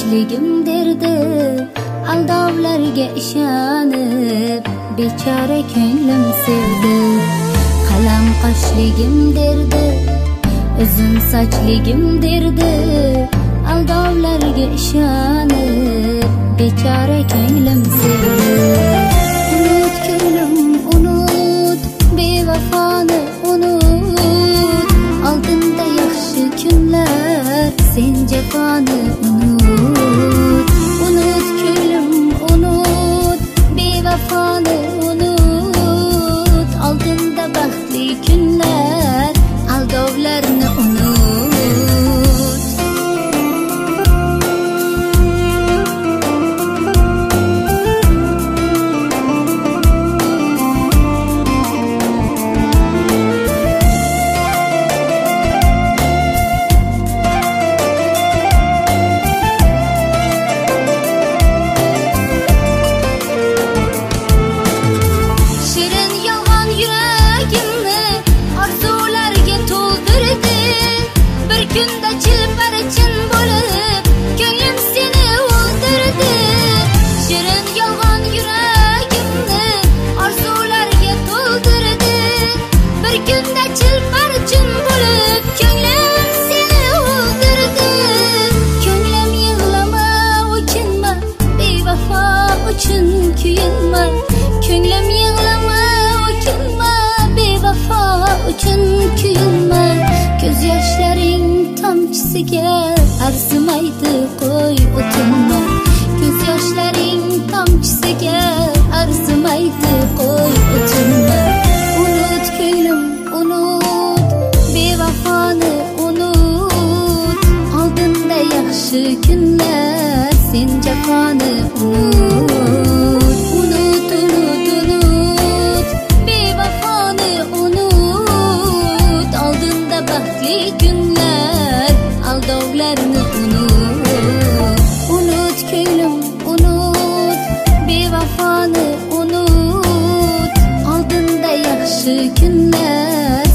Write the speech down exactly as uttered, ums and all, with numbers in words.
qoshligim derdi, aldovlarga ishonib bechora ko'nglim sevdi. Qalam qoshligim derdi, uzun sochligim derdi, aldovlarga ishonib bechora ko'nglim sevdi. Unut ko'nglim unut, bevafoni unut, oldinda yaxshi kunlar, sen jafoni unut. Unut ko'nglim unut, bevafoni unut, oldinda baxtli kunlar, aldovlarni unut. Kunda chilparchin bo'lib ko'nglim seni o'ldirdi. Shirin yolg'on yuragimni orzularga to'ldirdi. Bir kunda chilparchin bo'lib ko'nglim seni o'ldirdi. Ko'nglim yig'lama, o'kinma, bevafo uchun kuyinma. Ko'nglim yig'lama, o'kinma, bevafo uchun kuyinma. Ko'z yoshlaring tomchisiga arzimaydi, qo'y o'tinma. Ko'z yoshlaring tomchisiga arzimaydi, qo'y o'tinma. Unut ko'nglim unut, bevafoni unut, oldinda yaxshi kunlar, sen jafoni unut. Unut unut unut, bevafoni unut, oldinda baxtli kunlar, aldovlarni unut. Unut ko'nglim unut, bevafoni unut, oldinda yaxshi kunlar,